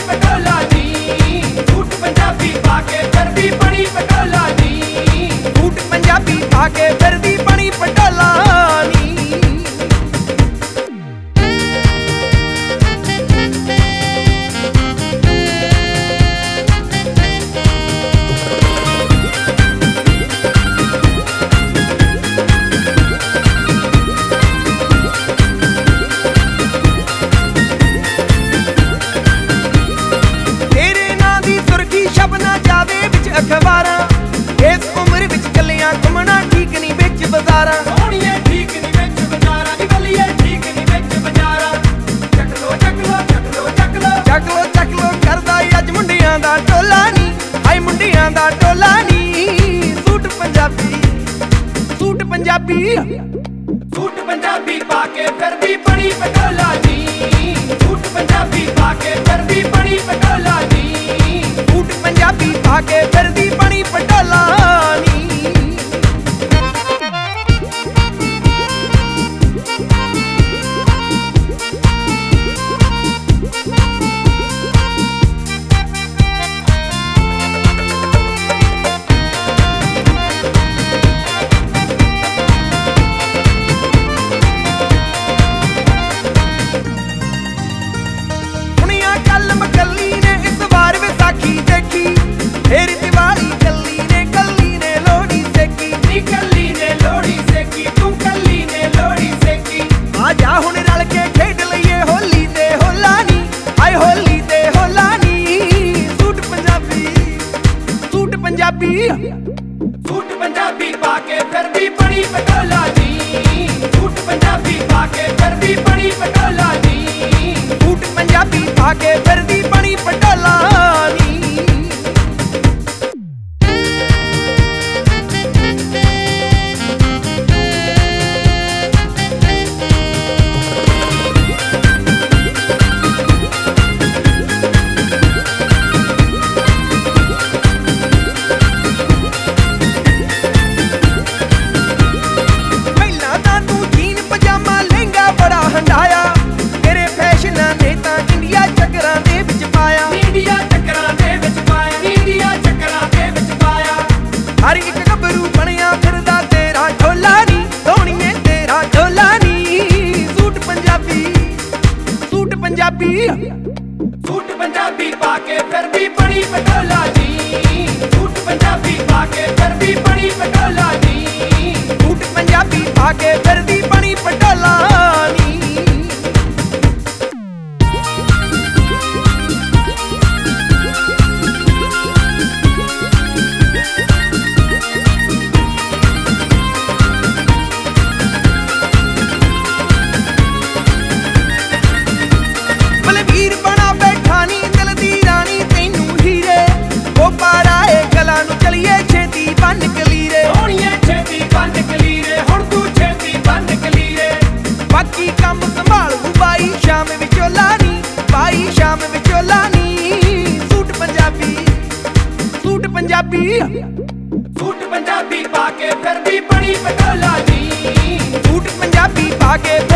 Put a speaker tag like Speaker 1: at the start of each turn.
Speaker 1: पटोला नी, सूट पंजाबी पाके फिरदी बनी पटोला नी,
Speaker 2: सूट पंजाबी पाके फिरदी बनी पटोला नी। शबना जावे विच अखबारां, इस उम्र विच कलियां घुमना ठीक नहीं विच बाजारां।
Speaker 1: सोहणीए ठीक नहीं विच बाजारां, निकलिए ठीक नहीं विच बाजारां। चक लो चक लो चक लो चक लो
Speaker 2: चक लो चक लो करदा अज मुंडियां दा टोला नी, हाय मुंडियां दा टोला नी। Suit Punjabi suit Punjabi
Speaker 1: suit Punjabi पाके फिरदी बनी पटोला नी, सूट पंजाबी पाके फिरदी बनी पटोला नी,
Speaker 2: सूट पंजाबी पाके फिरदी बनी पटोला नी। कल्ली ने इस बार विसाखी देखी, फिर दिवाली कल्ली ने लोहड़ी सेकी।
Speaker 1: नी कल्ली ने लोहड़ी सेकी, तू कल्ली ने लोहड़ी सेकी।
Speaker 2: आजा हुण रल के खेड लईए होली ते होला नी, हाय होली ते होला नी। Suit Punjabi suit Punjabi
Speaker 1: suit Punjabi पाके फिरदी बनी पटोला नी, सूट पंजाबी पाके फिरदी बनी पटोला नी,
Speaker 2: सूट पंजाबी पाके फिरदी बनी पटोला नी। ਪਹਿਲਾਂ ਤਾਂ ਤੂੰ ਜੀਨ ਪਜਾਮਾ ਲਹਿੰਗਾ ਬੜਾ ਹੰਡਾਇਆ, ਤੇਰੇ ਫੈਸ਼ਨਾਂ ਨੇ ਤਾਂ ਇੰਡੀਆ ਚੱਕਰਾਂ ਦੇ ਵਿੱਚ ਪਾਇਆ।
Speaker 1: ਇੰਡੀਆ ਚੱਕਰਾਂ ਦੇ ਵਿੱਚ ਪਾਇਆ, ਇੰਡੀਆ ਚੱਕਰਾਂ ਦੇ ਵਿੱਚ ਪਾਇਆ।
Speaker 2: ਹਰ ਇੱਕ ਗੱਭਰੂ ਬਣਿਆ ਫਿਰਦਾ ਤੇਰਾ ਢੋਲਾ ਨੀ, ਸੋਹਣੀਏ ਤੇਰਾ ਢੋਲਾ ਨੀ। Suit Punjabi suit Punjabi
Speaker 1: suit Punjabi पाके फिरदी बनी पटोला नी, सूट पंजाबी पाके फिरदी बनी पटोला नी,
Speaker 2: सूट पंजाबी पाके फिरदी बनी पटोला नी। बलवीर बना बैठा नी दिल दी रानी तैनू हीरे, ओ पारा ए गला नू चलिए छेती बन कलीरे।
Speaker 1: सोहणीए छेती बन कलीरे, हुण तू छेती बन कलीरे।
Speaker 2: बाकी काम संभालू बाई शाम विचोला नी, बाई शाम विचोला नी। Suit Punjabi suit Punjabi
Speaker 1: suit Punjabi पाके फिरदी बनी पटोला नी,
Speaker 2: सूट पंजाबी पाके